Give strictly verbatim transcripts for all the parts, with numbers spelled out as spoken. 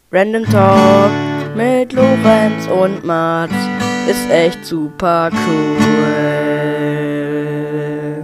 Random Talk mit Lorenz und Mats ist echt super cool.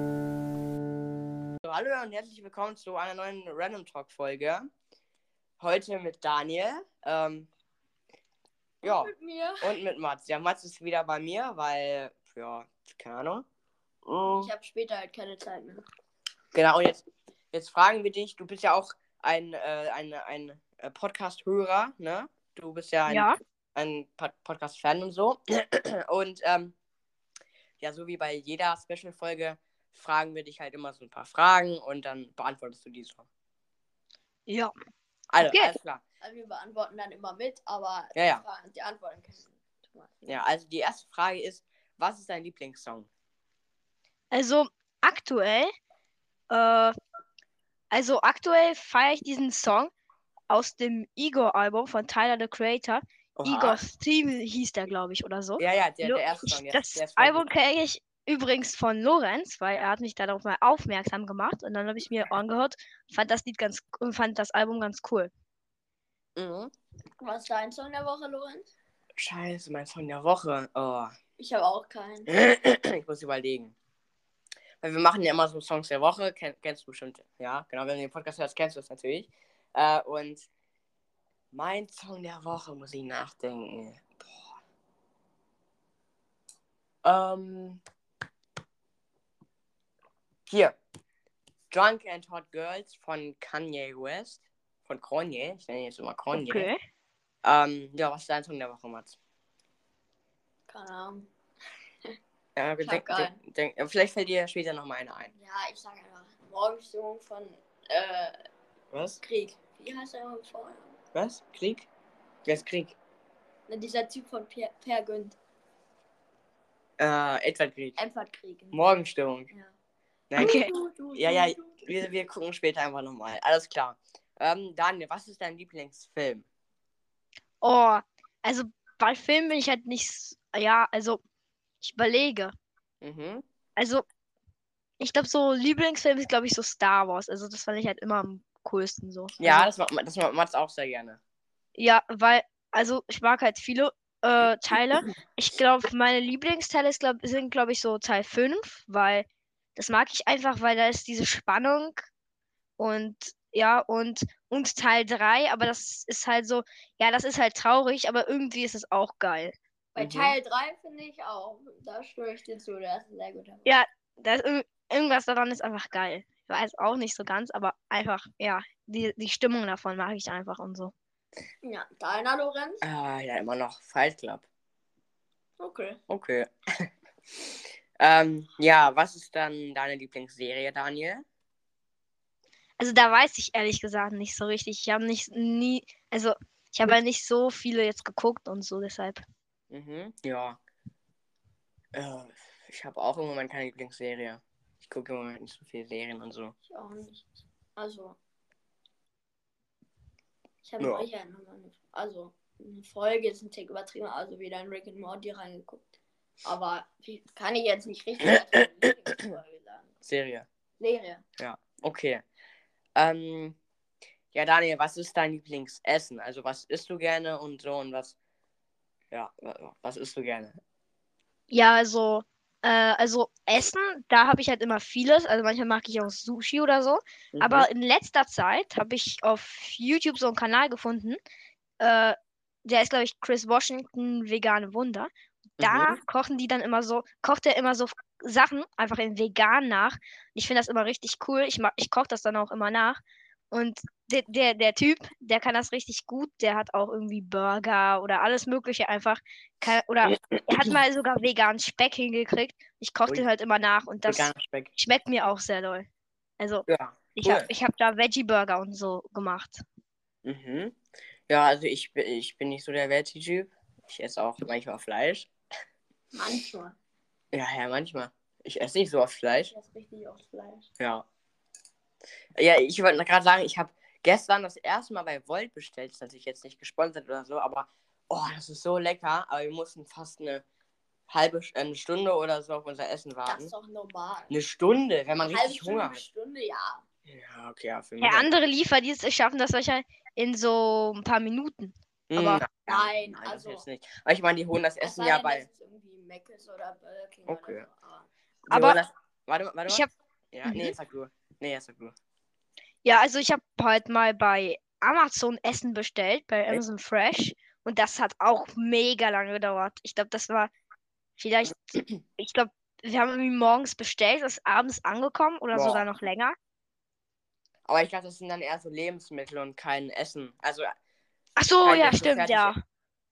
So, hallo und herzlich willkommen zu einer neuen Random Talk Folge. Heute mit Daniel. Ähm, ja. Und mit mir. Und mit Mats. Ja, Mats ist wieder bei mir, weil, ja, keine Ahnung. Mhm. Ich habe später halt keine Zeit mehr. Genau, und jetzt, jetzt fragen wir dich, du bist ja auch ein, äh, ein, ein äh, Podcast-Hörer, ne? Du bist ja ein, Ja. ein Pod- Podcast-Fan und so. Und ähm, ja, so wie bei jeder Special-Folge fragen wir dich halt immer so ein paar Fragen und dann beantwortest du die so. Ja. Also, Okay. alles klar. Also wir beantworten dann immer mit, aber Ja, ja. die, Fragen, die Antworten können Thomas. Ja, also die erste Frage ist, was ist dein Lieblingssong? Also aktuell, äh, also aktuell feiere ich diesen Song aus dem Igor-Album von Tyler, the Creator. Oha. Igor's Theme hieß der, glaube ich, oder so. Ja, ja, der, Lo- der erste ich, Song. Der, das der ist voll Album gut. kenne ich übrigens von Lorenz, weil er hat mich darauf mal aufmerksam gemacht und dann habe ich mir angehört, fand das Lied ganz, fand das Album ganz cool. Mhm. Was ist dein Song der Woche, Lorenz? Scheiße, mein Song der Woche. Oh. Ich habe auch keinen. Ich muss überlegen. Weil wir machen ja immer so Songs der Woche. Ken, kennst du bestimmt. Ja, genau. Wenn du den Podcast hörst, kennst du es natürlich. Äh, und mein Song der Woche, muss ich nachdenken. Boah. Ähm. Hier. Drunk and Hot Girls von Kanye West. Von Kanye. Ich nenne ihn jetzt immer Kanye. Okay. Ähm, ja, was ist dein Song der Woche, Mats? Keine Ahnung. Ja, Ich denk, hab keinen. denk, denk, vielleicht fällt dir später noch mal einer ein. Ja, ich sage einfach Morgenstimmung von äh, Was? Krieg. Wie heißt der vorher? Was? Krieg? Wer ist Krieg? Ne, dieser Typ von Per, per Günd. Äh, Edward Krieg. Edward Krieg. Morgenstimmung. Ja. Nein, Okay. Du, du, Ja, du, ja, du, du. wir, wir gucken später einfach nochmal. Alles klar. Ähm, Daniel, was ist dein Lieblingsfilm? Oh, also bei Filmen bin ich halt nicht, s- ja, also ich überlege. Mhm. Also, ich glaube, so Lieblingsfilm ist, glaube ich, so Star Wars. Also, das fand ich halt immer am coolsten so. Ja, Also, das macht das macht Mats auch sehr gerne. ja, weil, also ich mag halt viele äh, Teile. Ich glaube, meine Lieblingsteile ist, glaub, sind, glaube ich, so Teil fünf, weil das mag ich einfach, weil da ist diese Spannung und ja, und, und Teil drei, aber das ist halt so, ja, das ist halt traurig, aber irgendwie ist es auch geil. Bei Mhm. Teil drei finde ich auch. Da stimme ich dir zu. Der ist ein sehr guter. Ja, da ist irg- irgendwas daran ist einfach geil. Ich weiß auch nicht so ganz, aber einfach, ja, die, die Stimmung davon mag ich einfach und so. Ja, deiner Lorenz? Ah, ja, immer noch Fight Club. Okay. Okay. ähm, ja, was ist dann deine Lieblingsserie, Daniel? Also da weiß ich ehrlich gesagt nicht so richtig. Ich habe nicht nie, also ich habe halt nicht so viele jetzt geguckt und so, deshalb. Mhm, ja. Äh, ich habe auch im Moment keine Lieblingsserie. Ich gucke im Moment nicht so viele Serien und so. Ich auch nicht. Also. Ich habe Ja. neulich ja nochmal eine, also eine Folge ist ein Tick übertrieben, also wieder in Rick and Morty reingeguckt. Aber wie, kann ich jetzt nicht richtig als meine Lieblingsfolge sagen. Serie. Serie. Okay. Ähm, ja, Daniel, was ist dein Lieblingsessen? Also, was isst du gerne und so und was. Ja, wa- was isst du gerne? Ja, also, äh, also Essen, da habe ich halt immer vieles. Also manchmal mag ich auch Sushi oder so. Mhm. Aber in letzter Zeit habe ich auf YouTube so einen Kanal gefunden. Äh, der ist, glaube ich, Chris Washington Vegane Wunder. Da Mhm. kochen die dann immer so, kocht er immer so Sachen einfach in vegan nach. Ich finde das immer richtig cool. Ich mag, ich koche das dann auch immer nach. Und der, der, der Typ, der kann das richtig gut. Der hat auch irgendwie Burger oder alles Mögliche einfach. Kann, oder er hat mal sogar veganen Speck hingekriegt. Ich koche Ui. den halt immer nach und das Veganer Speck. schmeckt mir auch sehr doll. Also Ja, ich habe cool. ich hab da Veggie-Burger und so gemacht. Mhm. Ja, also ich, bin- ich bin nicht so der Veggie-Typ. Ich esse auch manchmal Fleisch. Manchmal. Ja, ja, manchmal. Ich esse nicht so oft Fleisch. Ich esse richtig aufs Fleisch. Ja. Ja, ich wollte gerade sagen, ich habe gestern das erste Mal bei Volt bestellt. Ist natürlich jetzt nicht gesponsert oder so, aber oh, das ist so lecker. Aber wir mussten fast eine halbe äh, eine Stunde oder so auf unser Essen Das warten. ist doch normal. Eine Stunde, wenn man Eine halbe richtig Stunde, Hunger eine hat. Stunde, ja. Ja, okay, ja, für mich. Ja, Ja, andere Lieferdienste schaffen das wahrscheinlich in so ein paar Minuten. Hm, aber- na, Nein, nein, das also- jetzt nicht. Aber ich meine, die holen das Es Essen sei ja denn, bei. dass es irgendwie Mac ist oder Burger King Okay. oder so. Aber Die Aber holen das. Warte, mal, warte Ich mal. hab, Ja, Mhm. nee, sag du. Nee, jetzt sag du. ja, also ich habe halt mal bei Amazon Essen bestellt, bei Echt? Amazon Fresh. Und das hat auch mega lange gedauert. Ich glaube, das war vielleicht, ich glaube, wir haben irgendwie morgens bestellt, ist abends angekommen oder Boah. sogar noch länger. Aber ich glaube, das sind dann eher so Lebensmittel und kein Essen. Also, Ach so, kein ja, jetzt so stimmt, fertig. ja.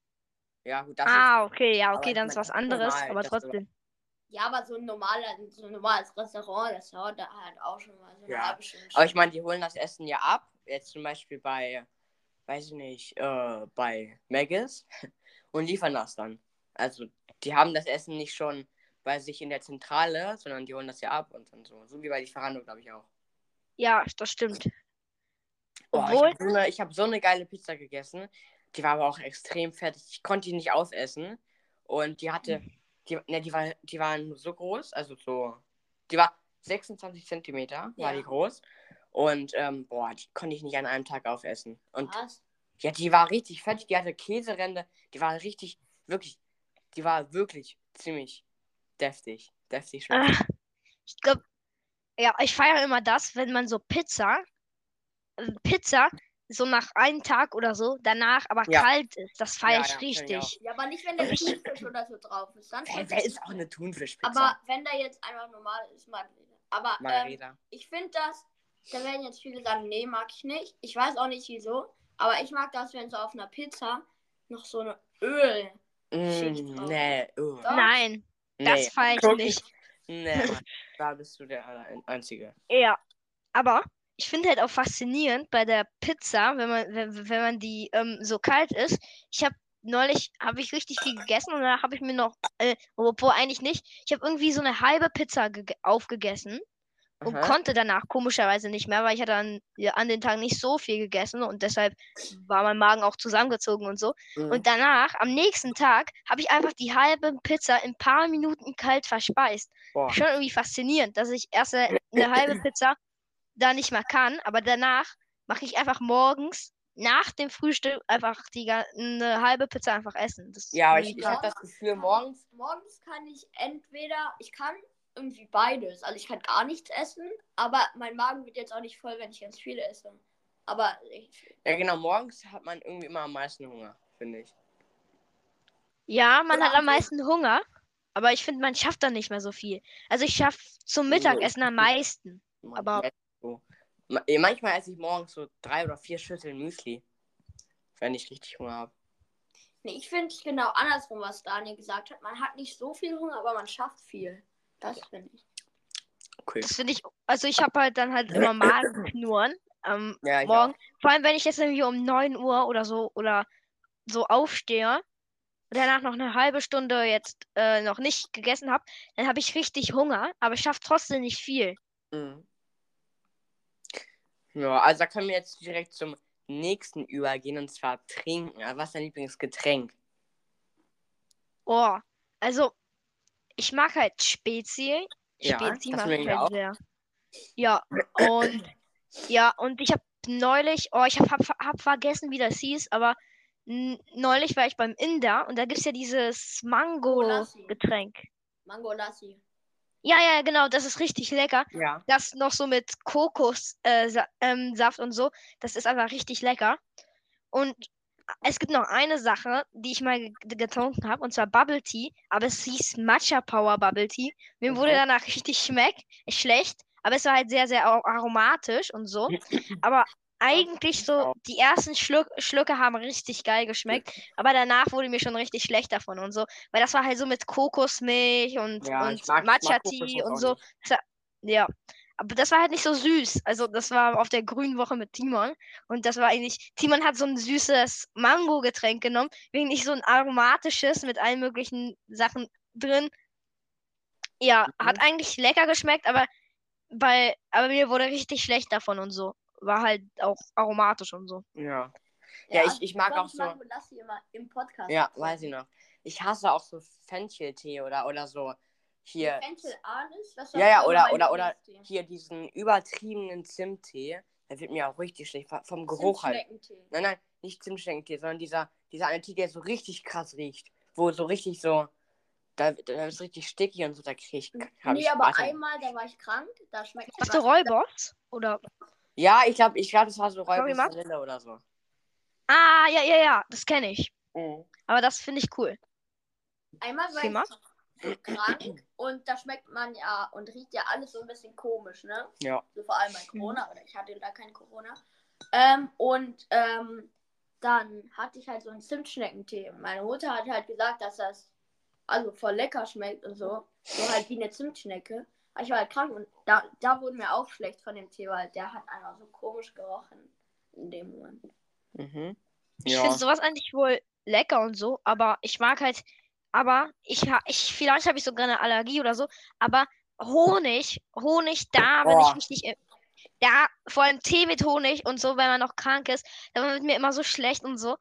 Ja, gut, das ist. Ah, okay, ja, Aber okay, ich dann mein, ist was das ist anderes, normal, aber dass du- trotzdem. ja, aber so ein normaler, so ein normales Restaurant, das dauert da halt auch schon mal so eine Ja, halbe Stunde. Aber ich meine, die holen das Essen ja ab. Jetzt zum Beispiel bei, weiß ich nicht, äh, bei Maggis und liefern das dann. Also, die haben das Essen nicht schon bei sich in der Zentrale, sondern die holen das ja ab und dann so. So wie bei Lieferando, glaube ich auch. Ja, das stimmt. Boah, ich Obwohl, habe so, eine, ich hab so eine geile Pizza gegessen. Die war aber auch extrem fertig. Ich konnte die nicht aufessen. Und die hatte, die, ne, die war, die waren so groß, also so, die war sechsundzwanzig Zentimeter, war Ja. die groß. Und, ähm, boah, die konnte ich nicht an einem Tag aufessen. Und Was? ja, die war richtig fertig. Die hatte Käseränder. Die war richtig, wirklich, die war wirklich ziemlich deftig. Deftig schmeckt. äh, ich glaube, ja, ich feiere immer das, wenn man so Pizza, äh, Pizza, so nach einem Tag oder so, danach aber Ja. kalt ist. Das feiere Ja, ich ja, kenn ich richtig. Ja, aber nicht, wenn der Thunfisch oder so drauf ist. Dann Wer, schon wer ist auch eine Thunfischpizza? Aber wenn da jetzt einfach normal ist, Margarita. Aber ähm, Margarita. ich finde das, da werden jetzt viele sagen, nee, mag ich nicht. Ich weiß auch nicht wieso, aber ich mag das, wenn so auf einer Pizza noch so eine Öl. Schicht Mm, drauf. nee, uh. Doch. Nein, das Nee, feiere ich guck, nicht. Nee, Mann, da bist du der Alle- Einzige. Ja, aber ich finde halt auch faszinierend bei der Pizza, wenn man, wenn, wenn man die ähm, so kalt ist. Ich habe neulich, habe ich richtig viel gegessen und danach habe ich mir noch, äh, obwohl eigentlich nicht, ich habe irgendwie so eine halbe Pizza gege- aufgegessen und Aha. konnte danach komischerweise nicht mehr, weil ich hatte an, ja, an den Tagen nicht so viel gegessen und deshalb war mein Magen auch zusammengezogen und so. Mhm. Und danach, am nächsten Tag, habe ich einfach die halbe Pizza in ein paar Minuten kalt verspeist. Boah. Schon irgendwie faszinierend, dass ich erst äh, eine halbe Pizza da nicht mehr kann, aber danach mache ich einfach morgens nach dem Frühstück einfach die ga- eine halbe Pizza einfach essen. Das ist Ja, aber irgendwie ich, ich krass. habe das Gefühl, morgens. Morgens kann ich entweder, ich kann irgendwie beides. Also ich kann gar nichts essen, aber mein Magen wird jetzt auch nicht voll, wenn ich ganz viel esse. Aber ich, Ja, genau, morgens hat man irgendwie immer am meisten Hunger, finde ich. Ja, man Oder hat am am meisten Hunger, aber ich finde, man schafft dann nicht mehr so viel. Also ich schaffe zum Mittagessen am meisten. Man, Aber ja, so. Ma- eh, Manchmal esse ich morgens so drei oder vier Schüsseln Müsli, wenn ich richtig Hunger habe. nee, ich finde genau andersrum, was Daniel gesagt hat. Man hat nicht so viel Hunger, aber man schafft viel. Das finde ich. Okay. das finde ich, also ich habe halt dann halt immer Magenknurren am Ja, ich Morgen. auch. Vor allem, wenn ich jetzt irgendwie um neun Uhr oder so oder so aufstehe und danach noch eine halbe Stunde jetzt äh, noch nicht gegessen habe, dann habe ich richtig Hunger, aber ich schaffe trotzdem nicht viel. Mhm. Ja, also da können wir jetzt direkt zum nächsten übergehen und zwar trinken. Also, was ist dein Lieblingsgetränk? Oh, also ich mag halt Spezi. Ja, Spezi das mag mögen ich wir halt auch. sehr. Ja, und ja, und ich habe neulich, oh, ich habe hab, hab vergessen, wie das hieß, aber n- neulich war ich beim Inder und da gibt es ja dieses Lassi. Mango-Getränk. Mango Lassi. Ja, ja, genau, das ist richtig lecker. Ja. Das noch so mit Kokossaft äh, Sa- ähm, Saft und so, das ist einfach richtig lecker. Und es gibt noch eine Sache, die ich mal ge- getrunken habe, und zwar Bubble Tea, aber es hieß Matcha Power Bubble Tea. Mir wurde Mhm. danach richtig schmeckt, schlecht, aber es war halt sehr, sehr ar- aromatisch und so. Aber eigentlich so, auch. die ersten Schluck, Schlücke haben richtig geil geschmeckt, aber danach wurde mir schon richtig schlecht davon und so, weil das war halt so mit Kokosmilch und, Ja, und ich mag, ich Matcha mag Tea Kokosnuss und auch so. nicht. Das war, ja, aber das war halt nicht so süß. Also das war auf der grünen Woche mit Timon. Und das war eigentlich, Timon hat so ein süßes Mango-Getränk genommen, wegen nicht so ein aromatisches mit allen möglichen Sachen drin. Ja, Mhm. hat eigentlich lecker geschmeckt, aber bei, aber mir wurde richtig schlecht davon und so. War halt auch aromatisch und so. Ja. Ja, ich- ich mag wollte auch so- Mango Lassi immer im Podcast. Ja, trinken. weiß ich noch. Ich hasse auch so Fencheltee oder, oder so, hier. Fenchel Anis, was Ja, ja, war oder, mein oder, oder Lieblingstee? hier diesen übertriebenen Zimttee. Der wird mir auch richtig schlecht. v- Vom Geruch halt. Zimtschneckentee. Nein, nein, nicht Zimtschneckentee, sondern dieser, dieser eine Tee, der so richtig krass riecht. Wo so richtig so. Da, da ist richtig sticky und so, da krieg ich. Hab Nee, ich aber Atem. einmal, da war ich krank, da schmeckt Hast du Rollbox? Oder. Ja, ich glaube, ich glaub, das war so Sorry, Räubus Matt? Vanille oder so. Ah, ja, ja, ja, das kenne ich. Mhm. Aber das finde ich cool. Einmal war Okay, ich Matt? krank und da schmeckt man ja und riecht ja alles so ein bisschen komisch, ne? Ja. So vor allem bei Corona, oder ich hatte da kein Corona. Ähm, und ähm, dann hatte ich halt so einen Zimtschneckentee. Und meine Mutter hat halt gesagt, dass das also voll lecker schmeckt und so. So halt wie eine Zimtschnecke. Aber ich war halt krank und da, da wurde mir auch schlecht von dem Tee, weil der hat einfach so komisch gerochen in dem Moment. Mhm. Ich Ja. finde sowas eigentlich wohl lecker und so, aber ich mag halt, aber ich ha, ich, vielleicht habe ich sogar eine Allergie oder so, aber Honig, Honig, da bin ich Boah. richtig, im- da, vor allem Tee mit Honig und so, wenn man noch krank ist, da wird mir immer so schlecht und so.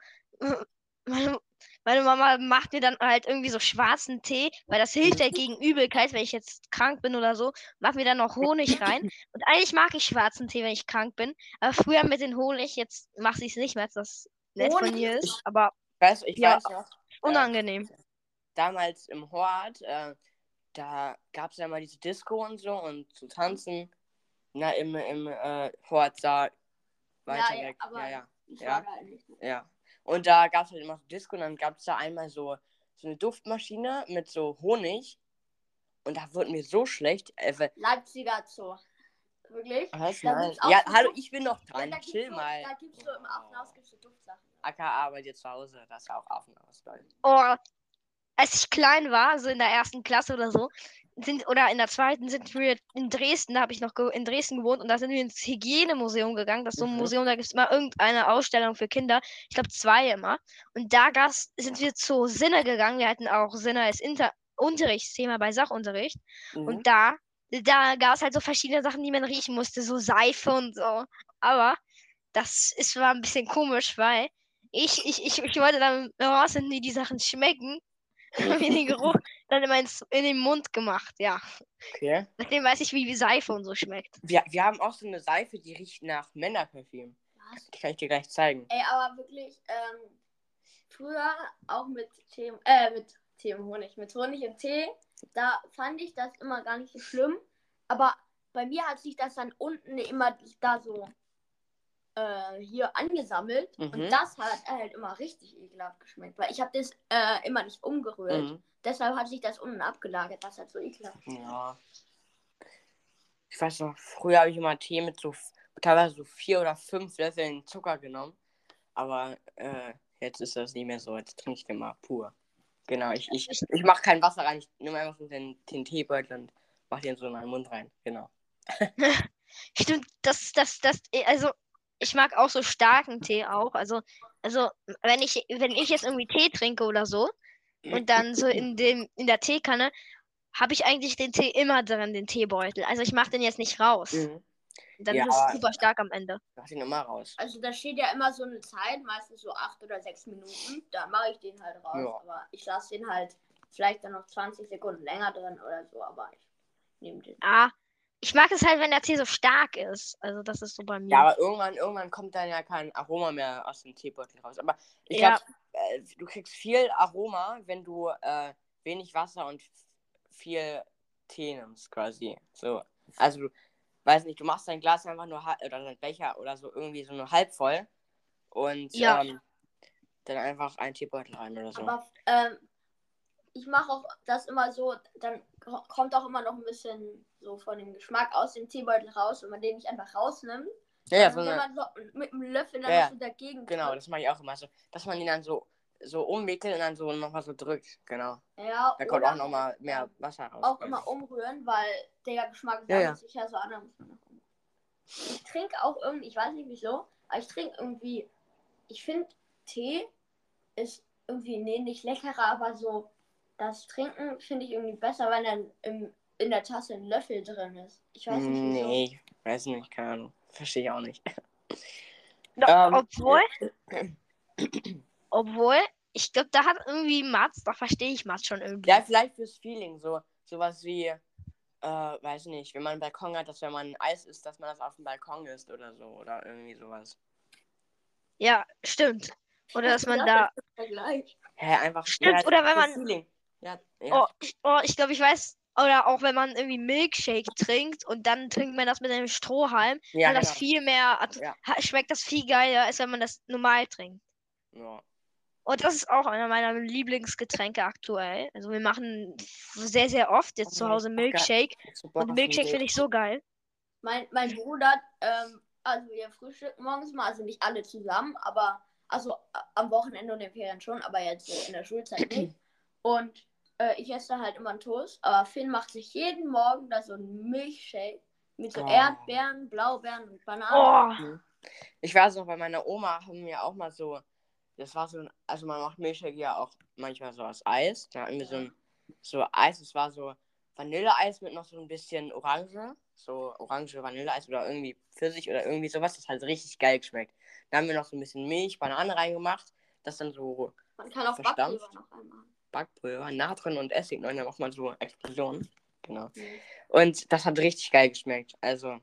Meine, meine Mama macht mir dann halt irgendwie so schwarzen Tee, weil das hilft ja gegen Übelkeit, wenn ich jetzt krank bin oder so, macht mir dann noch Honig rein. Und eigentlich mag ich schwarzen Tee, wenn ich krank bin, aber früher mit den Honig, jetzt macht sie es nicht mehr, als das nett von Honig? ihr ist, aber Weißt du, ich ja, weiß noch, äh, unangenehm. damals im Hort, äh, da gab es ja mal diese Disco und so und zu tanzen. Na, im, im äh, Hort da weiter Ja, ja, weg. aber Ja, ja. ich Ja. war da eigentlich nicht. Ja. Und da gab es halt immer so Disco und dann gab es da einmal so, so eine Duftmaschine mit so Honig. Und da wurde mir so schlecht. Äh, weil- Leipziger Zoo. Wirklich? was? Da Nein. gibt's auch Ja, so hallo, Duft- ich bin noch Ja, dran. da gibt's Chill so, mal. Da gibt's so im Affenhaus gibt's so Duftsachen. A K A bei dir zu Hause. Das ist ja auch Affenhaus, Leute. Oh, als ich klein war, so in der ersten Klasse oder so, sind, oder in der zweiten sind wir in Dresden, da habe ich noch ge in Dresden gewohnt und da sind wir ins Hygienemuseum gegangen. Das ist so ein Mhm. Museum, da gibt es immer irgendeine Ausstellung für Kinder. Ich glaube zwei immer. Und da gab's, sind wir zu Sinne gegangen. Wir hatten auch Sinne als Inter Unterrichtsthema bei Sachunterricht. Mhm. Und da, da gab es halt so verschiedene Sachen, die man riechen musste, so Seife und so. Aber das ist, war ein bisschen komisch, weil ich, ich, ich, ich wollte dann herausfinden, wie die Sachen schmecken. Haben wir den Geruch dann immer ins, in den Mund gemacht, ja. Okay. Seitdem weiß ich, wie, wie Seife und so schmeckt. Wir, wir haben auch so eine Seife, die riecht nach Männerparfüm. Was? Die kann ich dir gleich zeigen. Ey, aber wirklich, ähm, früher auch mit Tee, äh, mit Tee und Honig, mit Honig und Tee, da fand ich das immer gar nicht so schlimm. Aber bei mir hat sich das dann unten immer da so äh, hier angesammelt. Mhm. Und das hat halt immer richtig ekelhaft geschmeckt, weil ich habe das äh, immer nicht umgerührt. Mhm. Deshalb hat sich das unten abgelagert. Das hat so ekelhaft. Ja. Ich weiß noch, früher habe ich immer Tee mit so f- teilweise so vier oder fünf Löffeln Zucker genommen. Aber äh, jetzt ist das nicht mehr so. Jetzt trinke ich den mal pur. Genau, ich, ich, ich mache kein Wasser rein. Ich nehme einfach so den, den Teebeutel und mache den so in meinen Mund rein. Genau. Stimmt, das, das, das, also ich mag auch so starken Tee auch. Also, also wenn ich, wenn ich jetzt irgendwie Tee trinke oder so und dann so in dem, in der Teekanne, habe ich eigentlich den Tee immer drin, den Teebeutel. Also ich mache den jetzt nicht raus. Mhm. Dann Ja, ist es aber- super stark am Ende. Mach den immer raus. Also da steht ja immer so eine Zeit, meistens so acht oder sechs Minuten. Da mache ich den halt raus. Ja. Aber ich lasse den halt vielleicht dann noch zwanzig Sekunden länger drin oder so. Aber ich nehme den. Ah, ich mag es halt, wenn der Tee so stark ist. Also das ist so bei mir. Ja, aber irgendwann, irgendwann kommt dann ja kein Aroma mehr aus dem Teebeutel raus. Aber ich Ja. glaube, äh, du kriegst viel Aroma, wenn du äh, wenig Wasser und f- viel Tee nimmst, quasi. So. Also, du, weiß nicht, du machst dein Glas einfach nur halb, oder dein Becher oder so irgendwie so nur halb voll und Ja. ähm, dann einfach einen Teebeutel rein oder so. Aber ähm, ich mache auch das immer so, dann ko- kommt auch immer noch ein bisschen so von dem Geschmack aus dem Teebeutel raus, wenn man den nicht einfach rausnimmt. ja, ja, so sondern eine, wenn man so mit dem Löffel dann Ja, noch ja. so dagegen genau, drückt. das mache ich auch immer so, dass man ihn dann so, so umwickelt und dann so nochmal so drückt, genau. Ja, Da kommt oder auch nochmal mehr Wasser raus. auch quasi. immer umrühren, weil der Geschmack Ja, ja. sammelt sich ja so an, dann muss man noch umrühren. Ich trinke auch irgendwie, ich weiß nicht wieso, aber ich trinke irgendwie, ich finde Tee ist irgendwie, nee, nicht leckerer, aber so, das Trinken finde ich irgendwie besser, wenn dann im, in der Tasse ein Löffel drin ist. Ich weiß nicht wieso. Nee, ich weiß nicht, keine Ahnung. Verstehe ich auch nicht. Ja, Ähm, obwohl, obwohl, ich glaube, da hat irgendwie Mats, da verstehe ich Mats schon irgendwie. Ja, vielleicht fürs Feeling so. sowas wie, äh, weiß nicht, wenn man einen Balkon hat, dass wenn man Eis isst, dass man das auf dem Balkon isst oder so. Oder irgendwie sowas. Ja, stimmt. Oder dass man Das da. ist der Vergleich. Hä, einfach. Stimmt, Ja, oder wenn so man. Feeling. Ja, ja. Oh, ich, oh, ich glaube, ich weiß. Oder auch wenn man irgendwie Milkshake trinkt und dann trinkt man das mit einem Strohhalm, Ja, hat das genau. viel mehr, hat, Ja. ha- schmeckt das viel geiler, als wenn man das normal trinkt. Ja. Und das ist auch einer meiner Lieblingsgetränke aktuell. Also wir machen sehr, sehr oft jetzt zu Hause Milkshake. Und Milkshake finde ich so geil. Mein, mein Bruder, ähm, also wir frühstücken morgens mal, also nicht alle zusammen, aber also a- am Wochenende und in den Ferien schon, aber jetzt so in der Schulzeit nicht. Und äh, ich esse halt immer einen Toast, aber Finn macht sich jeden Morgen da so einen Milchshake mit so Oh. Erdbeeren, Blaubeeren und Bananen. Oh, Ich weiß noch, bei meiner Oma haben wir auch mal so, das war so ein, also man macht Milchshake ja auch manchmal so aus Eis. Da hatten wir so ein, so Eis, es war so Vanilleeis mit noch so ein bisschen Orange, so orange Vanilleeis oder irgendwie Pfirsich oder irgendwie sowas, das hat richtig geil geschmeckt. Dann haben wir noch so ein bisschen Milch, Banane reingemacht, das dann so Man kann auch verstampft. Backpulver noch einmal. Backpulver, Natron und Essig, und dann macht man so Explosionen. Genau. Mhm. Und das hat richtig geil geschmeckt. Also,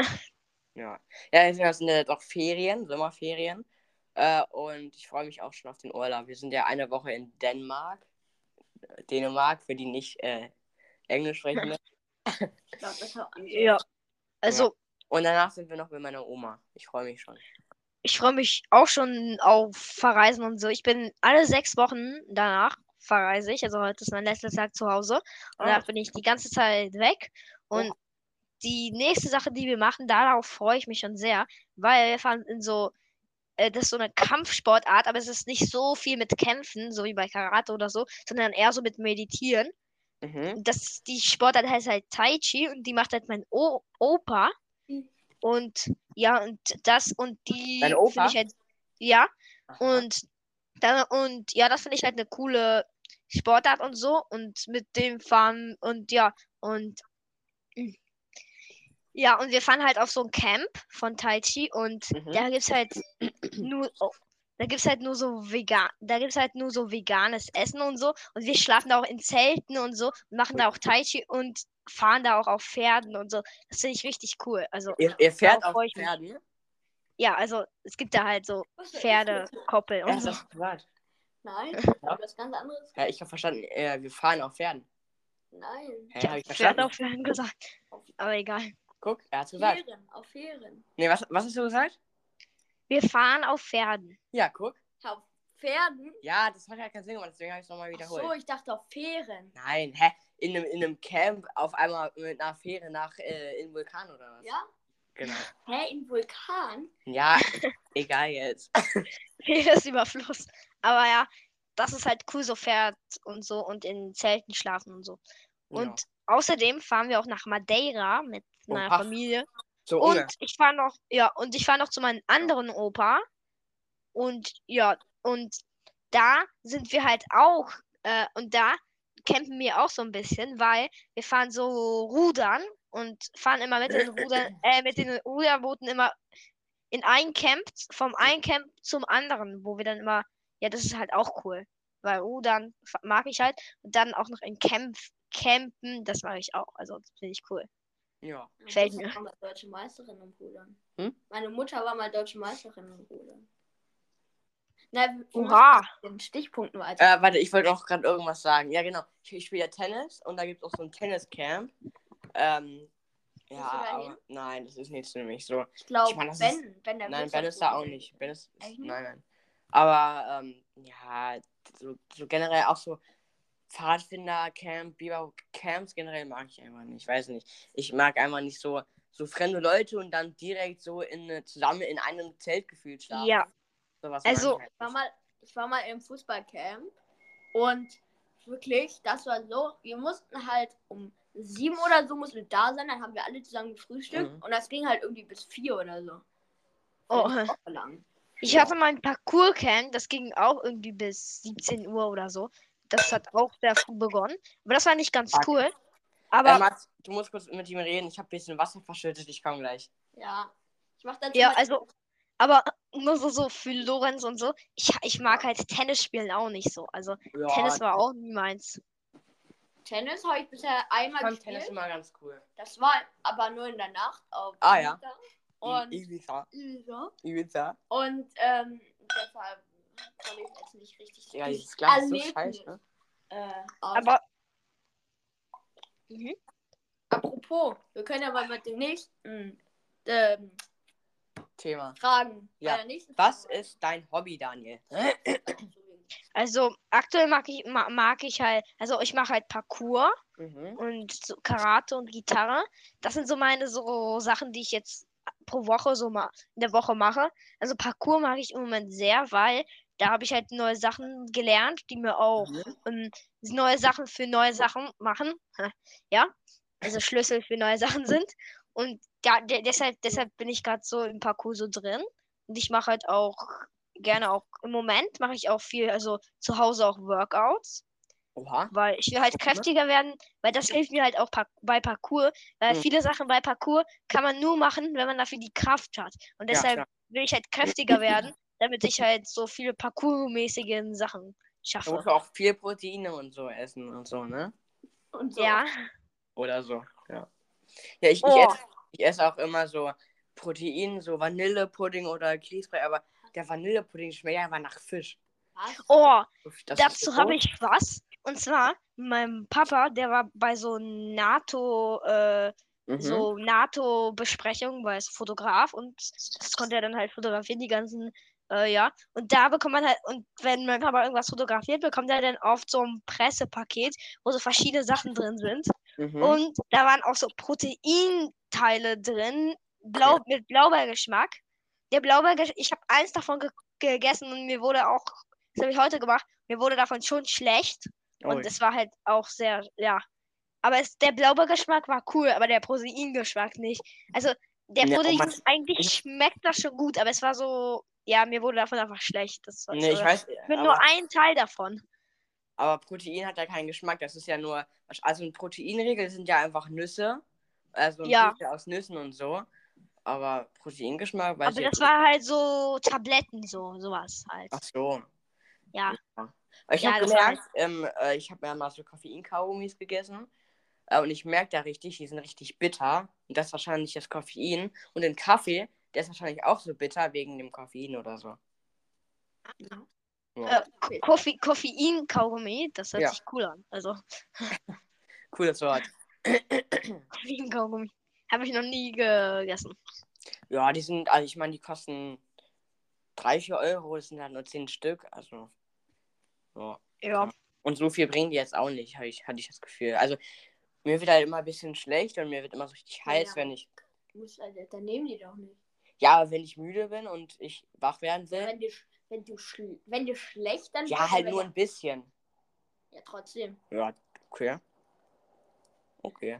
ja. Ja, jetzt sind ja doch Ferien, Sommerferien. Äh, und ich freue mich auch schon auf den Urlaub. Wir sind ja eine Woche in Dänemark. Äh, Dänemark, für die nicht äh, Englisch sprechen. Ich glaube, das hat ja. Also, Und danach sind wir noch bei meiner Oma. Ich freue mich schon. ich freue mich auch schon auf Verreisen und so. Ich bin alle sechs Wochen danach verreise ich. Also heute ist mein letzter Tag zu Hause. Und danach bin ich die ganze Zeit weg. Und die nächste Sache, die wir machen, darauf freue ich mich schon sehr, weil wir fahren in so, äh, das ist so eine Kampfsportart, aber es ist nicht so viel mit Kämpfen, so wie bei Karate oder so, sondern eher so mit Meditieren. Mhm. Das, die Sportart heißt halt Tai Chi und die macht halt mein o Opa. Mhm. Und ja, und das und die Dein Opa? finde ich halt, ja, Aha. und dann, und ja, das finde ich halt eine coole Sportart und so und mit dem fahren und ja, und ja, und wir fahren halt auf so ein Camp von Tai Chi und Mhm. da gibt's halt nur, oh, da gibt's halt nur so vegan, da gibt's halt nur so veganes Essen und so und wir schlafen da auch in Zelten und so und machen da auch Tai Chi und fahren da auch auf Pferden und so. Das finde ich richtig cool. Also Ihr, ihr fährt darauf auf freue ich mich. Pferden? Ja, also es gibt da halt so Was ist Pferdekoppel Ja, und hast so. du das gesagt? Nein, Ja. das ist ganz anderes. Ja, ich habe verstanden, äh, wir fahren auf Pferden. Nein. Hä, Ich hab ich Pferd verstanden? auf Pferden gesagt. Aber egal. Guck, er hat's gesagt. Fähren, auf Fähren. Nee, was, was hast du gesagt? Wir fahren auf Pferden. Ja, guck. Auf Pferden? Ja, das hat ja keinen Sinn gemacht, deswegen habe ich es nochmal Ach wiederholt. so, ich dachte auf Fähren. Nein, hä? In einem, in einem Camp auf einmal mit einer Fähre nach äh, in den Vulkan oder was? Ja? Genau. Hä, in Vulkan? Ja, egal jetzt. Hier ist Überfluss. Aber ja, das ist halt cool, so Pferd und so und in Zelten schlafen und so. Und Ja. außerdem fahren wir auch nach Madeira mit meiner Oha. Familie. So Und Unge. ich fahre noch, ja, und ich fahre noch zu meinem anderen Opa. Und ja, und da sind wir halt auch, äh, und da campen wir auch so ein bisschen, weil wir fahren so rudern und fahren immer mit den Rudern, äh, mit den Ruderbooten immer in ein Camp, vom einen Camp zum anderen, wo wir dann immer, ja, das ist halt auch cool. Weil Rudern fa- mag ich halt. Und dann auch noch in Camp, Campen, das mag ich auch. Also, das finde ich cool. Ja. Meine Gefällt Mutter mir. war mal deutsche Meisterin im Rudern. Hm? Meine Mutter war mal deutsche Meisterin im Rudern. Na, wir müssen Hurra! mit den Stichpunkten weiter. Äh, warte, ich wollte noch gerade irgendwas sagen. Ja, genau. Ich, ich spiele ja Tennis und da gibt es auch so ein Tenniscamp. Ähm, du ja, da aber hin? nein, das ist nichts für mich. So, Ich glaube, ich meine, das Ben, Ben, der nein, Ben ist da auch Wirtschaftsprofessor. nicht. Ben ist, Echt ist nicht? nein, nein. Aber ähm, ja, so, so generell auch so Pfadfinder-Camp, Biber-Camps generell mag ich einfach nicht. Ich weiß nicht. Ich mag einfach nicht so, so fremde Leute und dann direkt so in eine, zusammen in einem Zelt gefühlt schlafen. Ja, Sowas also- mag ich halt Ich war nicht. mal, ich war mal im Fußballcamp und wirklich, das war so, wir mussten halt um sieben oder so mussten wir da sein, dann haben wir alle zusammen gefrühstückt Mhm. und das ging halt irgendwie bis vier oder so. Oh. Also nicht so lang. Ich hatte mal ein Parcours-Camp, das ging auch irgendwie bis siebzehn Uhr oder so. Das hat auch sehr früh begonnen. Aber das war nicht ganz Okay. cool. Äh, Aber Mats, du musst kurz mit ihm reden. Ich habe ein bisschen Wasser verschüttet. Ich komme gleich. Ja. Ich mach dann ja, zum Beispiel- also, aber nur so, so für Lorenz und so. Ich, ich mag halt Tennis spielen auch nicht so. Also Ja, Tennis war auch nie meins. Tennis habe ich bisher Ich einmal fand gespielt. Tennis immer ganz cool. Das war aber nur in der Nacht auf Ah, ja. Ibiza. Und, Ibiza. Ibiza. Ibiza. Und ähm, deshalb kann ich jetzt nicht richtig Ja, richtig dieses Glas ist so Erlebnis, scheiße, ne? äh, aus. Aber. Mhm. Apropos, wir können ja mal mit dem nächsten ähm, Thema. Fragen. Ja. Bei der nächsten Was Frage. ist dein Hobby, Daniel? Also aktuell mag ich ma- mag ich halt, also ich mache halt Parkour Mhm. und so Karate und Gitarre. Das sind so meine so Sachen, die ich jetzt pro Woche so mal in der Woche mache. Also Parkour mag ich im Moment sehr, weil da habe ich halt neue Sachen gelernt, die mir auch Mhm. ähm, neue Sachen für neue Sachen machen. Ja, also Schlüssel für neue Sachen sind. Und da, de deshalb, deshalb bin ich gerade so im Parkour so drin. Und ich mache halt auch gerne auch im Moment mache ich auch viel, also zu Hause auch Workouts, Oha. weil ich will halt kräftiger werden, weil das hilft mir halt auch par bei Parkour, weil Mhm. viele Sachen bei Parkour kann man nur machen, wenn man dafür die Kraft hat. Und Ja, deshalb klar. will ich halt kräftiger werden, damit ich halt so viele Parkour-mäßigen Sachen Da schaffe. musst du auch viel Proteine und so essen und so, ne? Und so. Ja. Oder so, ja. Ja, ich, ich, Oh, esse, ich esse auch immer so Protein, so Vanillepudding oder Grießbrei, aber der Vanillepudding schmeckt einfach nach Fisch. Was? oh, Das ist dazu so habe doof. ich was. Und zwar, mein Papa, der war bei so NATO, äh, Mhm. so NATO-Besprechung, weil er ist Fotograf und das konnte er dann halt fotografieren, die ganzen, äh, ja. Und da bekommt man halt, und wenn mein Papa irgendwas fotografiert, bekommt er dann oft so ein Pressepaket, wo so verschiedene Sachen drin sind. Mhm. Und da waren auch so Proteinteile drin, blau, mit Blaubeergeschmack. Der Blaubeergeschmack, ich habe eins davon ge gegessen und mir wurde auch, das habe ich heute gemacht, mir wurde davon schon schlecht. Und Ui. es war halt auch sehr, ja. Aber es, der Blaubeergeschmack war cool, aber der Proteingeschmack nicht. Also der Ne, oh Protein, Mann. eigentlich Ich- schmeckt das schon gut, aber es war so, ja, mir wurde davon einfach schlecht. Das war, Nee, ich weiß, ich bin aber, nur ein Teil davon. aber Protein hat ja keinen Geschmack. Das ist ja nur, also ein Proteinriegel sind ja einfach Nüsse, also ein Ja. Riegel aus Nüssen und so. Aber Proteingeschmack weiß Aber ich das jetzt war halt so Tabletten, so, sowas halt. Ach so. Ja. Ja. Ich Ja, habe das war gemerkt, ähm, äh, ich habe ja mal so Koffein-Kaugummis gegessen. Äh, und ich merke da richtig, die sind richtig bitter. Und das ist wahrscheinlich das Koffein. Und den Kaffee, der ist wahrscheinlich auch so bitter wegen dem Koffein oder so. Ja. Äh, Koffe Koffein-Kaugummi, das hört Ja. sich cool an. Also, Cooles Wort. Koffein-Kaugummi. Habe ich noch nie gegessen. Ja, die sind, also ich meine, die kosten drei, vier Euro. Das sind halt nur zehn Stück. Also, ja. Ja. Und so viel bringen die jetzt auch nicht, hatte ich, hatte ich das Gefühl. Also, mir wird halt immer ein bisschen schlecht und mir wird immer so richtig heiß, Ja. wenn ich. Du musst, also, dann nehmen die doch nicht. Ja, aber wenn ich müde bin und ich wach werden will. Wenn, die, wenn, du schl wenn dir schlecht, dann. Ja, halt nur ein bisschen. Ja, trotzdem. Ja, okay. Okay.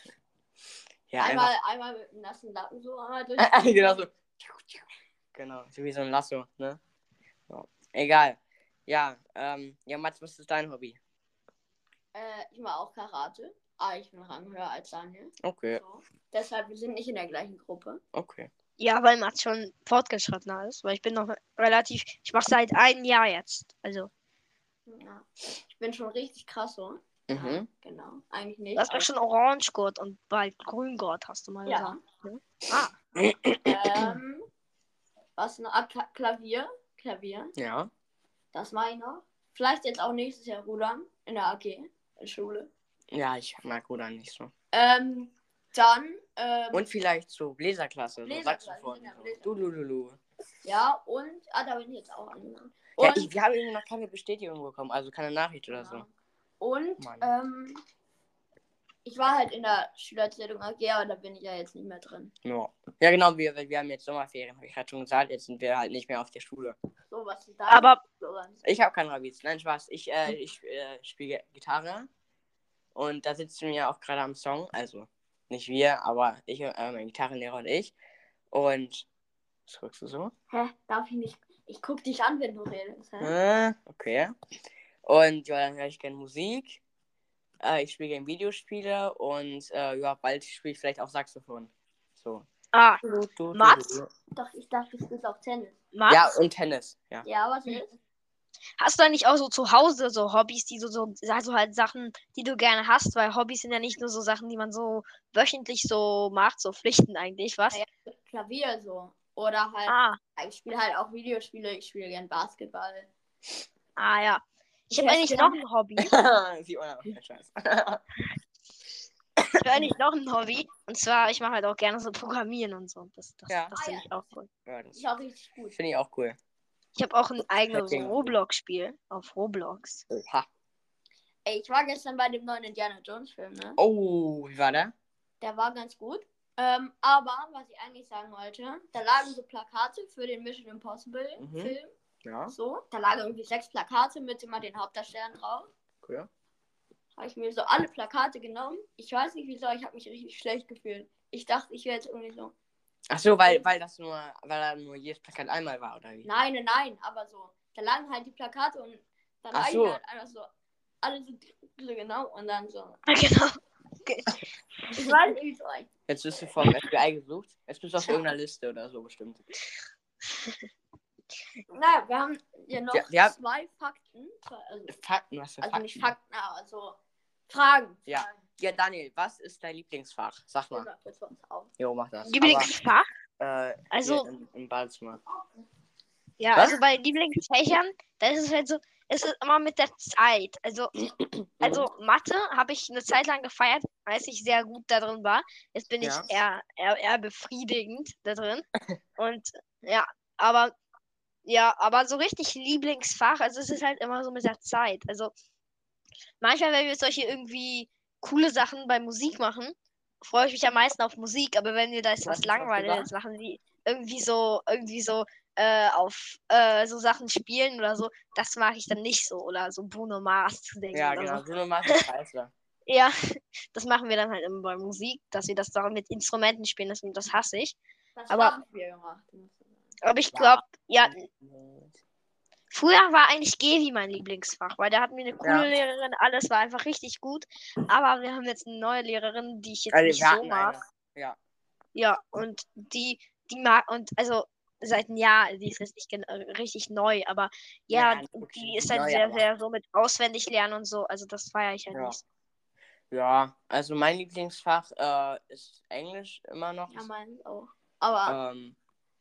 Ja, einmal, einmal mit einem nassen Lappen so einmal durch. einfach. genau so. Genau, so wie so ein Lasso, ne? Ja. Egal. Ja, ähm, ja, Mats, was ist dein Hobby? Äh, ich mache auch Karate. Aber ich bin ranghöher als Daniel. Okay, So. Deshalb, wir sind nicht in der gleichen Gruppe. okay. Ja, weil Mats schon fortgeschrittener ist. Weil ich bin noch relativ. Ich mache seit einem Jahr jetzt. Also, Ja. Ich bin schon richtig krass so. Ja, Mhm. genau. Eigentlich du nicht. hast doch schon Orange-Gurt und bald Grün-Gurt, hast du mal Ja. gesagt. Ne? Ah, ähm, was noch? Ah, Kla Klavier. Klavier. Ja. Das mache ich noch. Vielleicht jetzt auch nächstes Jahr rudern. In der A G. In der Schule. Ja, ich mag Rudern nicht so. Ähm, dann. Ähm, Und vielleicht so Bläserklasse, so Bläserklasse, Saxophon. ja, So. Bläser. Dulululu. ja, und. Ah, da bin ich jetzt auch angegangen. Ja, Und, ich, wir haben irgendwie noch keine Bestätigung bekommen, also keine Nachricht oder so. Genau. Und Mann. ähm, ich war halt in der Schülerzählung A G, aber da bin ich ja jetzt nicht mehr drin. Ja, ja genau, wir, wir haben jetzt Sommerferien, habe ich gerade schon gesagt, jetzt sind wir halt nicht mehr auf der Schule. So, was ist da? aber Ich habe keinen Rabiz, nein, Spaß. Ich, äh, ich äh, spiele Gitarre und da sitzen wir auch gerade am Song, also nicht wir, aber ich, äh, mein Gitarrenlehrer und ich. Und was guckst du so? Hä? Darf ich nicht? Ich guck dich an, wenn du redest. Hä? Äh, okay. Und ja, dann höre ich gerne Musik. Äh, ich spiele gerne Videospiele und äh, ja, bald spiele ich vielleicht auch Saxophon. So. ah, Du, du, du, Mats? du. Doch, ich dachte, du spielst auch Tennis. Mats, Ja, und Tennis, ja. Ja, was ist? hast du eigentlich auch so zu Hause so Hobbys, die du so, also halt Sachen, die du gerne hast, weil Hobbys sind ja nicht nur so Sachen, die man so wöchentlich so macht, so Pflichten eigentlich, was? Naja, Klavier so. Oder halt, Ah, ich spiele halt auch Videospiele, ich spiele gern Basketball. ah ja. Ich habe Yes, eigentlich ja. noch ein Hobby. Sie oder kein Scheiß. Ich habe eigentlich noch ein Hobby. Und zwar, ich mache halt auch gerne so Programmieren und so. Das, das, Ja. das Ah, finde ja. ich auch cool. Ja, das Ist auch richtig gut. finde ich auch cool. Ich habe auch ein eigenes Hacking. Roblox-Spiel auf Roblox. Oha. Ey, ich war gestern bei dem neuen Indiana Jones Film, ne? Oh, wie war der? Der war ganz gut. Ähm, aber, was ich eigentlich sagen wollte, da lagen so Plakate für den Mission Impossible Mhm. Film. Ja, So, da lagen irgendwie sechs Plakate mit immer den Hauptdarstellern drauf. cool. Habe ich mir so alle Plakate genommen. Ich weiß nicht wieso, ich habe mich richtig schlecht gefühlt. Ich dachte, ich wäre jetzt irgendwie so. Ach so, weil, weil das nur, weil da nur jedes Plakat einmal war, oder wie? Nein, nein, nein, aber so. Da lagen halt die Plakate und dann Ach lagen so. die halt einfach so. Alle so, so genau und dann so. Ah, genau. Ich weiß nicht wieso. Jetzt bist du vom F B I gesucht. Jetzt bist du auf irgendeiner Liste oder so bestimmt. Naja, wir haben ja noch Ja, ja. zwei Fakten. Zwei, also, Fakten, was für also Fakten? nicht Fakten, aber so Fragen. Ja. Fragen. Ja, Daniel, was ist dein Lieblingsfach? Sag Ich mal. mal kurz was auf. Jo, mach das. Lieblingsfach? Aber, äh, Also- hier im, im Badezimmer. Ja, Was? also bei Lieblingsfächern, da ist es halt so, es ist immer mit der Zeit. Also, also Mathe habe ich eine Zeit lang gefeiert, als ich sehr gut da drin war. Jetzt bin Ja. ich eher, eher, eher befriedigend da drin. Und ja, aber ja, aber so richtig Lieblingsfach, also es ist halt immer so mit der Zeit. Also manchmal, wenn wir solche irgendwie coole Sachen bei Musik machen, freue ich mich am meisten auf Musik, aber wenn wir da jetzt Was was ist das Langweiliges gemacht? machen, wie irgendwie so, irgendwie so äh, auf äh, so Sachen spielen oder so, das mag ich dann nicht so. Oder so Bruno Mars zu denken Ja, oder genau. so. Bruno Mars ist scheiße. Ja, das machen wir dann halt immer bei Musik, dass wir das dann mit Instrumenten spielen, das, das hasse ich. Das Aber- haben wir gemacht. Aber ich Ja. glaube, ja, früher war eigentlich Gevi mein Lieblingsfach, weil da hatten wir eine coole Ja. Lehrerin, alles war einfach richtig gut. Aber wir haben jetzt eine neue Lehrerin, die ich jetzt Also, nicht wir so hatten mag. eine. Ja. Ja, und die, die mag, und also seit einem Jahr, die ist jetzt nicht gen- äh, richtig neu, aber ja, Ja, nicht wirklich die ist neu, halt sehr, aber- sehr so mit auswendig lernen und so. Also das feiere ich halt Ja. nicht. Ja, also mein Lieblingsfach äh, ist Englisch immer noch. Ja, meins auch. Aber Ähm,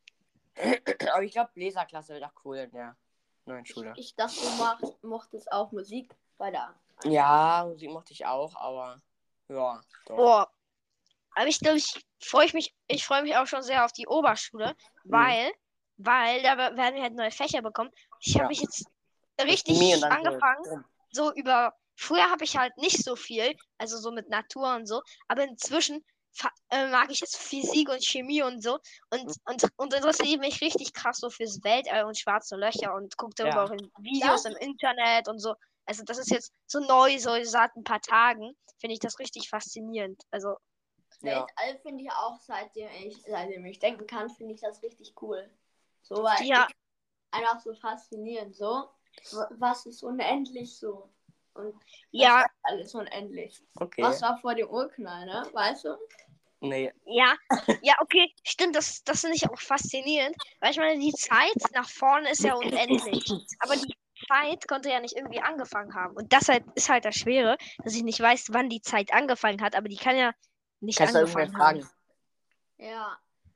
aber ich glaube, Leserklasse wird auch cool in der neuen Schule. ich dachte, du machst, mochtest auch Musik bei der. Ja, Musik mochte ich auch, aber ja, doch. Boah. Aber ich glaube, ich freue mich, ich freue mich auch schon sehr auf die Oberschule, weil, weil da we- werden wir halt neue Fächer bekommen. Ich habe Ja. mich jetzt Chemie richtig und dann so angefangen, Strom. so über, früher habe ich halt nicht so viel, also so mit Natur und so, aber inzwischen fa- äh, mag ich jetzt Physik und Chemie und so und, Mhm. und, und interessiere mich richtig krass so fürs Weltall und schwarze Löcher und gucke darüber Ja. auch in Videos Das- im Internet und so. Also das ist jetzt so neu, so seit ein paar Tagen, finde ich das richtig faszinierend. Also Ja. Weltall finde ich auch, seitdem ich, seitdem ich denken kann, finde ich das richtig cool. So, weil ja, einfach so faszinierend. So, w- was ist unendlich so? Und ja, das ist alles unendlich. Okay. Was war vor dem Urknall, ne? Weißt du? Nee. ja, ja, okay, stimmt, das, das finde ich auch faszinierend, weil ich meine, die Zeit nach vorne ist ja unendlich, aber die Zeit konnte ja nicht irgendwie angefangen haben und das halt, ist halt das Schwere, dass ich nicht weiß, wann die Zeit angefangen hat, aber die kann ja nicht Kannst du irgendwer angefangen haben. fragen? Ja.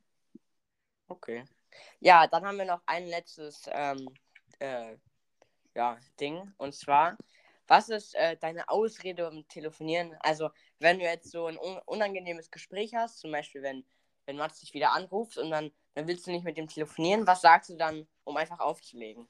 Okay. Ja, dann haben wir noch ein letztes ähm, äh, ja, Ding. Und zwar, was ist äh, deine Ausrede um Telefonieren? Also, wenn du jetzt so ein un unangenehmes Gespräch hast, zum Beispiel, wenn, wenn Mats dich wieder anruft und dann, dann willst du nicht mit dem telefonieren, was sagst du dann, um einfach aufzulegen?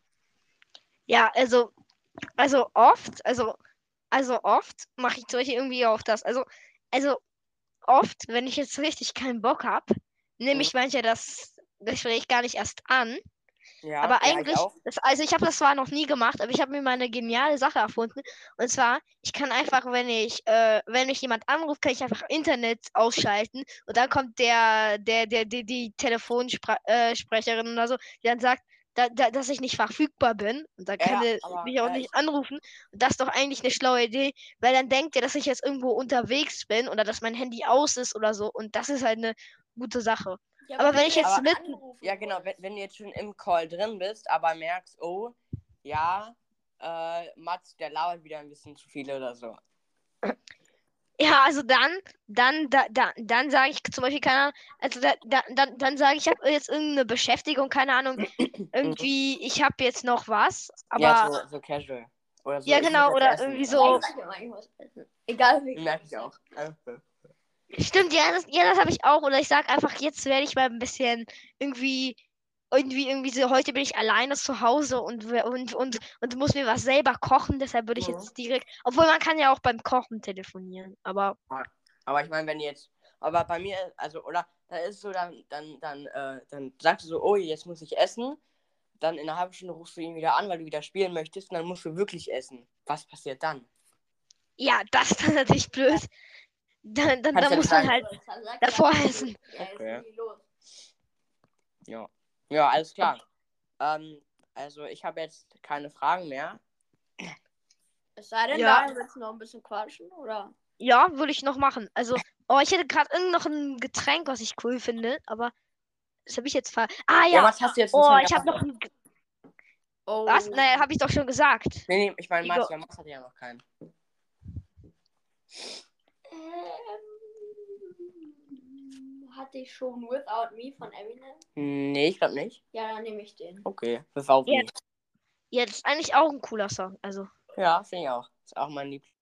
Ja, also, also oft, also, also oft mache ich solche irgendwie auch das, also, also oft, wenn ich jetzt richtig keinen Bock habe, nehme Mhm. ich manchmal das Gespräch gar nicht erst an. Ja, Aber ja, ich eigentlich, auch. das, also ich habe das zwar noch nie gemacht, aber ich habe mir mal eine geniale Sache erfunden. Und zwar, ich kann einfach, wenn ich, äh, wenn mich jemand anruft, kann ich einfach Internet ausschalten und dann kommt der, der, der, die, die Telefonsprecherin oder so, die dann sagt, da, da, dass ich nicht verfügbar bin. Und dann Ja, kann ja, der aber, mich auch äh, nicht ich- anrufen. Und das ist doch eigentlich eine schlaue Idee, weil dann denkt er, dass ich jetzt irgendwo unterwegs bin oder dass mein Handy aus ist oder so. Und das ist halt eine gute Sache. Ja, Aber wenn ich du jetzt aber- mitten, angerufen Ja, genau, wenn, wurdest. wenn du jetzt schon im Call drin bist, aber merkst, oh, ja, äh, Mats, der labert wieder ein bisschen zu viel oder so. Ja, also dann, dann, da, da, dann sage ich zum Beispiel, keine Ahnung, also da, da, dann, dann sage ich, ich habe jetzt irgendeine Beschäftigung, keine Ahnung, irgendwie, ich habe jetzt noch was, Ja, aber so, so casual. Oder so, ja, ich muss genau, jetzt oder essen. irgendwie Ja, so, ich sag immer, ich muss essen. Egal wie. Merke ich auch. stimmt, ja, das, ja, das habe ich auch, oder ich sage einfach, jetzt werde ich mal ein bisschen irgendwie, irgendwie, irgendwie so, heute bin ich alleine zu Hause und, we- und, und, und muss mir was selber kochen, deshalb würde ich Mhm. jetzt direkt, obwohl man kann ja auch beim Kochen telefonieren, aber Aber ich meine, wenn jetzt, aber bei mir, also, oder, da ist so, dann, dann, dann, äh, dann sagst du so, oh, jetzt muss ich essen. Dann in einer halben Stunde rufst du ihn wieder an, weil du wieder spielen möchtest. Und dann musst du wirklich essen. Was passiert dann? ja, das ist dann natürlich blöd. Dann, dann, Kannst dann ja muss nicht man sagen. halt Dann sagt davor er, essen. Ja, jetzt Okay. ist los. Ja. Ja, alles klar. Ähm, also ich habe jetzt keine Fragen mehr. Es sei denn, Ja. da willst du noch ein bisschen quatschen, oder? Ja, würde ich noch machen. Also, oh, ich hätte gerade irgend noch ein Getränk, was ich cool finde, aber das habe ich jetzt ver... Ah Ja, ja, was hast du jetzt oh, von ich habe noch Wasser? ein... Ge- Oh. Was? Naja, habe ich doch schon gesagt. Nee, nee, ich meine, Igor- Mats, ja, Mats hat ja noch keinen. Ähm, hatte ich schon Without Me von Eminem? Nee, ich glaube nicht. Ja, dann nehme ich den. Okay, without Ja. me. Ja, das ist eigentlich auch ein cooler Song. Also, Ja, finde ich auch. Ist auch mein Liebling.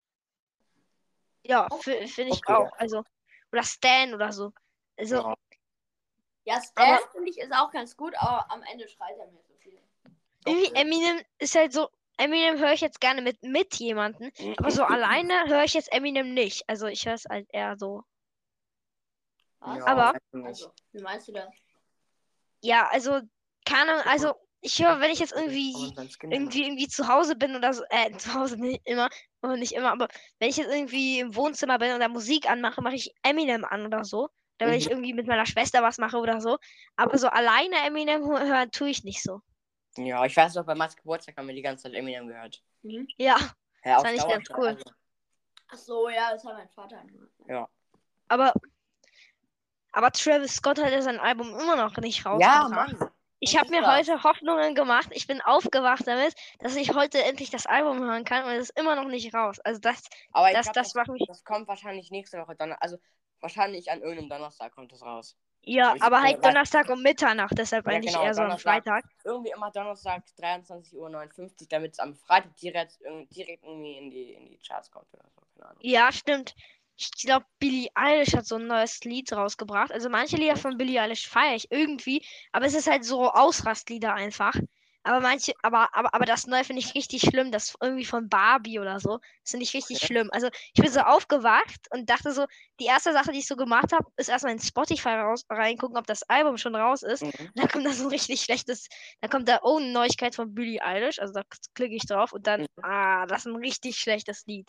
ja, finde ich Okay. auch. Also, oder Stan oder so. Also, Ja. Ja, Stan Aber- finde ich ist auch ganz gut, aber am Ende schreit er mir so viel. irgendwie Okay. Eminem ist halt so... Eminem höre ich jetzt gerne mit, mit jemandem, aber so alleine höre ich jetzt Eminem nicht. Also, ich höre es halt eher so... Was? Ja, Aber- weiß ich nicht. Also, wie meinst du das? Ja, also, keine Ahnung, also ich höre, wenn ich jetzt Aber irgendwie, dann Skin irgendwie, irgendwie zu Hause bin oder so, äh, zu Hause nicht immer, aber nicht immer, aber wenn ich jetzt irgendwie im Wohnzimmer bin und da Musik anmache, mache ich Eminem an oder so. Oder wenn Mhm. ich irgendwie mit meiner Schwester was mache oder so. Aber so alleine Eminem hö- hören tue ich nicht so. Ja, ich weiß noch, bei Mats Geburtstag haben wir die ganze Zeit Eminem gehört. Hm? Ja, Ja, Das auf fand ich Dauer, ganz cool. Also, Ach so, ja, das hat mein Vater gemacht. ja. aber, aber Travis Scott hat ja sein Album immer noch nicht Ja, rausgebracht. Mann. Ich Was habe ist mir das? heute Hoffnungen gemacht. Ich bin aufgewacht damit, dass ich heute endlich das Album hören kann und es ist immer noch nicht raus. Also das, Aber ich das, glaube, das das, macht mich. das kommt wahrscheinlich nächste Woche Donnerstag. Also wahrscheinlich an irgendeinem Donnerstag kommt es raus. Ja, Ich- aber äh, halt weil- Donnerstag um Mitternacht, deshalb Ja, eigentlich genau, eher so am Donnerstag. Freitag. Irgendwie immer Donnerstag dreiundzwanzig Uhr neunundfünfzig, damit es am Freitag direkt, irg- direkt irgendwie in die, in die Charts kommt oder so. Keine Ahnung. Ja, stimmt. Ich glaube, Billie Eilish hat so ein neues Lied rausgebracht. Also manche Lieder Mhm. von Billie Eilish feiere ich irgendwie, aber es ist halt so Ausrastlieder einfach. Aber manche, aber, aber, aber das neue finde ich richtig schlimm. Das irgendwie von Barbie oder so. Das finde ich richtig Okay. schlimm. Also ich bin so aufgewacht und dachte so, die erste Sache, die ich so gemacht habe, ist erstmal in Spotify raus, reingucken, ob das Album schon raus ist. Mhm. Und dann kommt da so ein richtig schlechtes, dann kommt da, oh, eine Neuigkeit von Billie Eilish. Also da klicke ich drauf und dann, Mhm. ah, das ist ein richtig schlechtes Lied.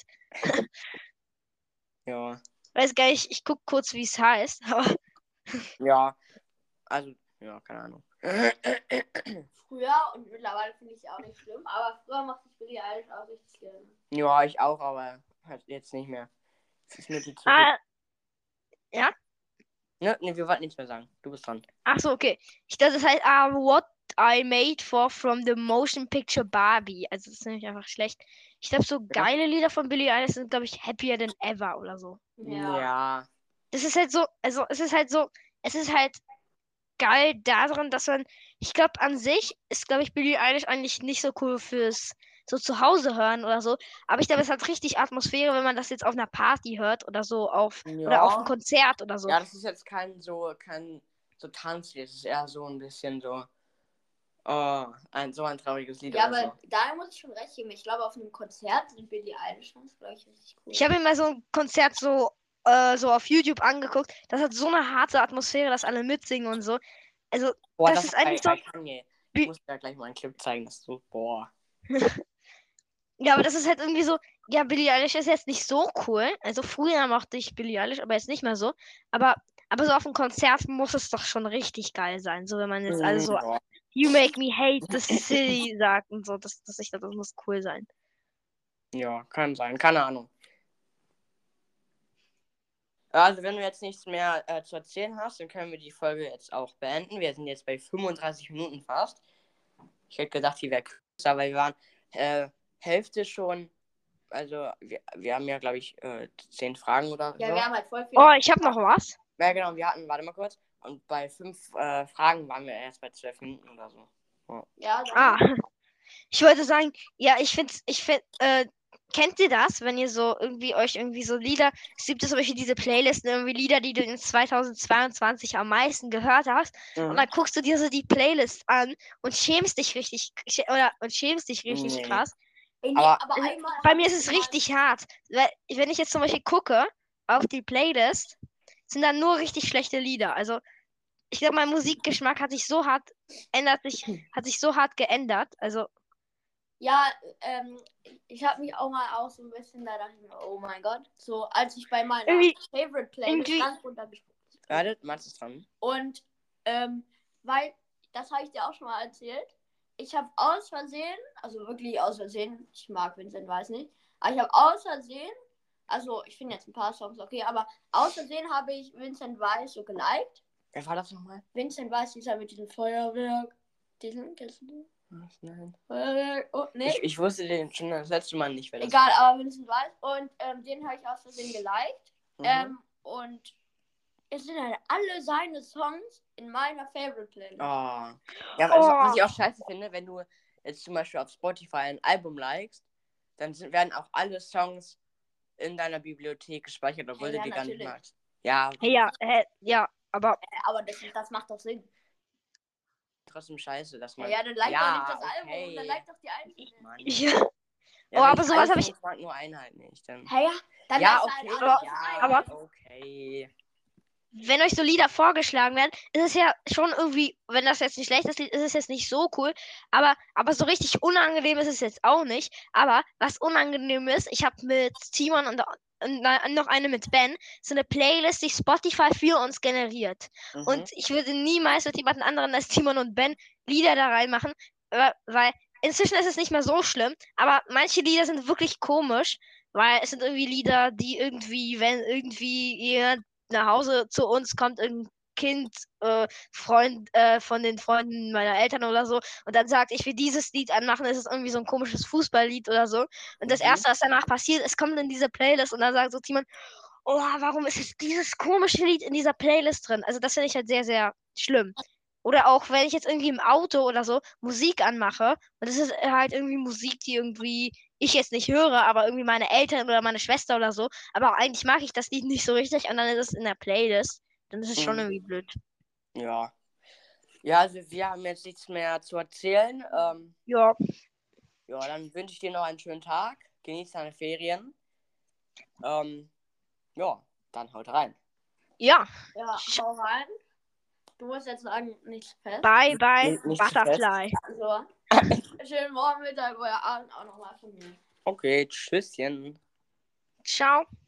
Ja. Weiß gar nicht, ich guck kurz, wie es heißt, aber Ja. Also, ja, keine Ahnung. Früher und mittlerweile finde ich es auch nicht schlimm, aber früher mochte ich Billie Eilish auch richtig gerne. Ja, ich auch, aber halt jetzt nicht mehr. Es ist mir die zu ah, Ne, ne, wir wollten nichts mehr sagen. Du bist dran. ach so, okay. Ich dachte, das heißt, ah, what I made for from the motion picture Barbie. Also das ist nämlich einfach schlecht. Ich glaube, so geile Lieder von Billie Eilish sind, glaube ich, Happier Than Ever oder so. Ja. Ja. Das ist halt so, also es ist halt so, es ist halt geil daran, dass man, ich glaube, an sich ist, glaube ich, Billie Eilish eigentlich nicht so cool fürs so zu Hause hören oder so. Aber ich glaube, es hat richtig Atmosphäre, wenn man das jetzt auf einer Party hört oder so auf oder auf einem Ja. Konzert oder so. Ja, das ist jetzt kein so, kein so Tanzlied. Es ist eher so ein bisschen so, oh, ein, so ein trauriges Lied Ja, oder aber da muss ich schon recht geben. Ich glaube, auf einem Konzert sind Billie Eilish Songs, glaube ich, richtig cool. Ich habe mir mal so ein Konzert so, äh, so auf YouTube angeguckt. Das hat so eine harte Atmosphäre, dass alle mitsingen und so. Also, so. Boah, das das, ist ist bei, eigentlich so. bei Kanye. Ich Bi- muss dir ja gleich mal einen Clip zeigen, das ist so, boah. Ja, aber das ist halt irgendwie so. Ja, Billie Eilish ist jetzt nicht so cool. Also, früher mochte ich Billie Eilish, aber jetzt nicht mehr so. Aber, aber so auf einem Konzert muss es doch schon richtig geil sein. So, wenn man jetzt alle so, Ja. You make me hate the city sagt und so. Das, das, ich glaube, das muss cool sein. Ja, kann sein, keine Ahnung. Also, wenn du jetzt nichts mehr äh, zu erzählen hast, dann können wir die Folge jetzt auch beenden. Wir sind jetzt bei fünfunddreißig Minuten fast. Ich hätte gedacht, die wäre weil wir waren äh, Hälfte schon. Also, wir, wir haben ja, glaube ich, äh, zehn Fragen oder Ja, so. wir haben halt voll viel. Oh, ich habe noch was. Ja, genau, wir hatten, warte mal kurz. Und bei fünf äh, Fragen waren wir erst bei zwölf Minuten oder so. Ja, dann- Ah, ich wollte sagen, ja, ich finde, ich finde, äh, kennt ihr das, wenn ihr so irgendwie euch irgendwie so Lieder, es gibt zum Beispiel diese Playlisten, irgendwie Lieder, die du in zweitausendzweiundzwanzig am meisten gehört hast, und Mhm. dann guckst du dir so die Playlist an und schämst dich richtig, schä- oder und schämst dich richtig Nee. krass. Ey, nee, Aber- aber Äh, einmal Bei hab mir ich ist es mal- richtig hart, weil wenn ich jetzt zum Beispiel gucke auf die Playlist, sind da nur richtig schlechte Lieder. Also ich glaube, mein Musikgeschmack hat sich so hart ändert sich, hat sich so hart geändert. Also Ja, ähm, ich habe mich auch mal auch so ein bisschen da dachte ich mir, oh mein Gott. So, als ich bei meiner Irgendwie- Favorite Playlist irgendwie- ganz runtergesprungen bin. Warte, Mats ist dran. Und, ähm, weil, das habe ich dir auch schon mal erzählt, ich habe aus Versehen, also wirklich aus Versehen, ich mag Vincent Weiss nicht, aber ich habe aus Versehen, also ich finde jetzt ein paar Songs okay, aber aus Versehen habe ich Vincent Weiss so geliked. Wer war das nochmal? Vincent Weiss, dieser mit diesem Feuerwerk, diesen, kennst du den? Was? Nein. Feuerwerk, oh, nee. Ich, ich wusste den schon das letzte Mal nicht, wer das Egal, war. aber Vincent Weiss. Und ähm, den habe ich aus Versehen geliked. Mhm. Ähm, und es sind halt alle seine Songs in meiner Favorite Playlist. Oh. Ja, aber Oh. was ich auch scheiße finde, wenn du jetzt zum Beispiel auf Spotify ein Album likest, dann sind, werden auch alle Songs in deiner Bibliothek gespeichert, obwohl Ja, du ja, die gar nicht natürlich. magst. Ja, okay. ja, äh, ja, aber Äh, aber das, das macht doch Sinn. Trotzdem scheiße, dass Ja, man. ja, dann like Ja, doch nicht das Album, okay. dann like doch die einzelnen. Mann. ja, Ja, Oh, wenn aber ich sowas alle hab ich- Songs mag, nur einen halt nicht. Dann. Hey, ja, dann Ja, like okay. halt alle aus Ja, einem. aber- okay. wenn euch so Lieder vorgeschlagen werden, ist es ja schon irgendwie, wenn das jetzt ein schlechtes Lied ist, ist es jetzt nicht so cool. Aber, aber so richtig unangenehm ist es jetzt auch nicht. Aber was unangenehm ist, ich habe mit Timon und, und na- noch eine mit Ben so eine Playlist, die Spotify für uns generiert. Mhm. Und ich würde niemals mit jemand anderen als Timon und Ben Lieder da reinmachen, äh, weil inzwischen ist es nicht mehr so schlimm. Aber manche Lieder sind wirklich komisch, weil es sind irgendwie Lieder, die irgendwie, wenn irgendwie jemand nach Hause zu uns kommt, irgendein Kind, äh, Freund äh, von den Freunden meiner Eltern oder so, und dann sagt, ich will dieses Lied anmachen, ist es irgendwie so ein komisches Fußballlied oder so. Und das Mhm. Erste, was danach passiert, es kommt in diese Playlist und dann sagt so Timon, oh, warum ist jetzt dieses komische Lied in dieser Playlist drin? Also das finde ich halt sehr, sehr schlimm. Oder auch, wenn ich jetzt irgendwie im Auto oder so Musik anmache, und das ist halt irgendwie Musik, die irgendwie ich jetzt nicht höre, aber irgendwie meine Eltern oder meine Schwester oder so, aber eigentlich mag ich das Lied nicht so richtig und dann ist es in der Playlist, dann ist es schon Mhm. irgendwie blöd. Ja. Ja, also wir haben jetzt nichts mehr zu erzählen. Ähm, Ja, ja, dann wünsche ich dir noch einen schönen Tag. Genieß deine Ferien. Ähm, ja, dann haut rein. ja, Ja, hau rein. Du musst jetzt sagen, nichts fest. bye, bye, Nicht- nicht zu Butterfly. Also, schönen Morgen, Mittag oder Abend auch nochmal von mir. Okay, tschüsschen. Ciao.